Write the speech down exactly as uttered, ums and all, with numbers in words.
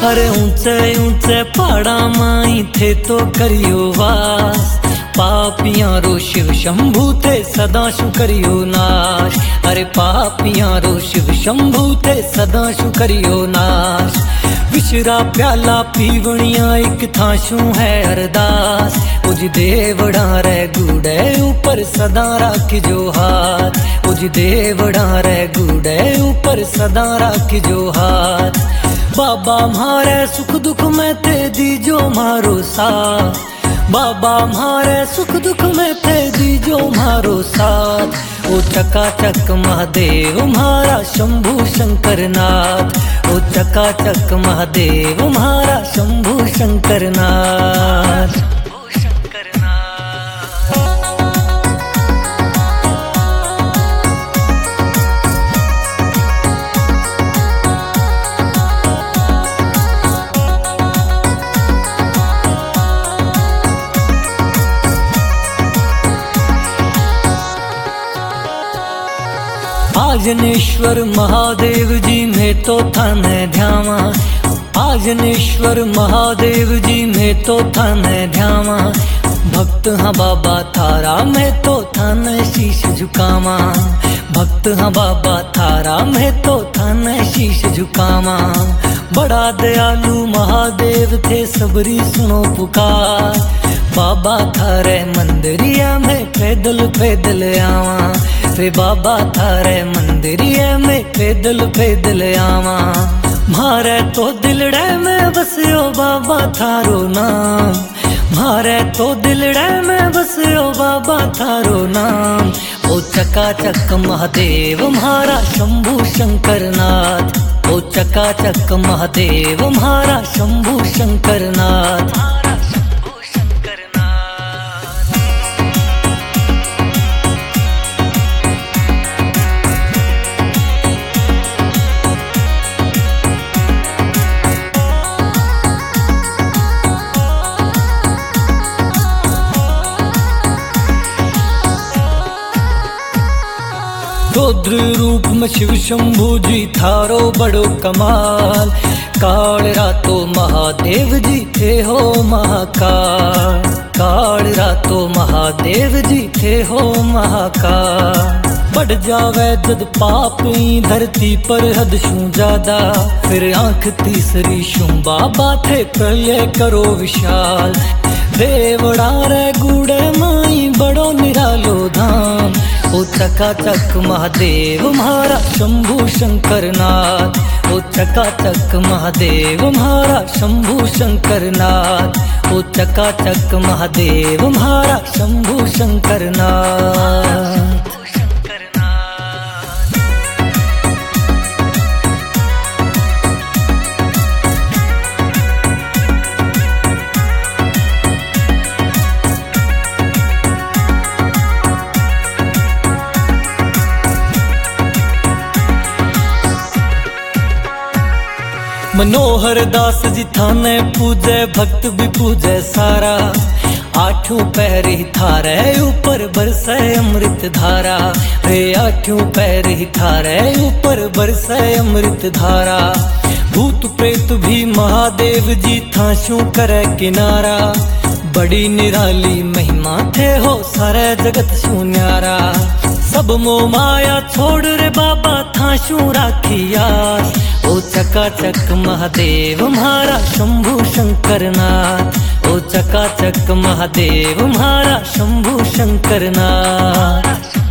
अरे ऊंचे ऊंचे पहाड़ा माई थे तो करियो वास, पापियां रो शिव शंभू थे सदा शु करियो नाश। अरे पापियां रो शिव शंभू थे सदा शु करियो नाश। विशरा प्याला पीवणिया एक थाशू है अरदास, उज देवड़ा रे गुड़े ऊपर सदा राखिजो हाथ, उज देवड़ा रे गुड़े ऊपर सदा राखिजो हाथ। बाबा म्हारे सुख दुख में थे दीजो मारो साथ, बाबा म्हारे सुख दुख में थे दीजो मारो साथ। ओ चकाचक महादेव म्हारा शंभू शंकर नाथ, ओ चकाचक महादेव म्हारा शंभू शंकर नाथ। आजनेश्वर महादेव जी में तो थाने ध्यावा, आजनेश्वर महादेव जी में तो थाने ध्यावा। भक्त हाँ बाबा थारा में तो थाने शीश झुकावा, भक्त हाँ बाबा थारा में तो थाने शीश झुकावा। बड़ा दयालु महादेव थे सबरी सुनो पुकार, बाबा थारे मंदिरिया में पैदल पैदल आवा, रे बाबा थारे मंदिरिया में पैदल पैदल आवा। म्हारे तो दिलड़े में बसियो बाबा थारो नाम, म्हारे तो दिलड़े में बसियो बाबा थारो नाम। ओ चकाचक महादेव म्हारा शंभू शंकर नाथ, ओ चकाचक महादेव म्हारा शंभू शंकर नाथ। रौद्र रूप में शिव शंभू जी थारो बड़ो कमाल, काल रातो महादेव जी थे हो महाकाल, काल रातो महादेव जी थे हो महाकाल। बढ़ जावे जद पाप धरती पर हद शू ज्यादा, फिर आंख तीसरी शू बाबा थे प्रलय करो विशाल। देवड़ा रे गुड़े माई बड़ो निरालो धाम, ओ चकाचक महादेव म्हारा शंभू शंकर नाथ, ओ चकाचक महादेव म्हारा शंभू शंकर नाथ, ओ चकाचक महादेव म्हारा शंभू शंकर नाथ। मनोहर दास जी थाने पूजे भक्त भी पूजे सारा, आठों पैर ही थारे ऊपर बरसे अमृत धारा, रे आठों पैर ही थारे ऊपर बरसे अमृत धारा। भूत प्रेत भी महादेव जी थाशू करे किनारा, बड़ी निराली महिमा थे हो सारे जगत शू न्यारा। सब मोह माया छोड़ रे बाबा थाशू राखिया, ओ चकाचक महादेव म्हारा शंभू शंकर नाथ, ओ चकाचक महादेव म्हारा शंभू शंकर नाथ।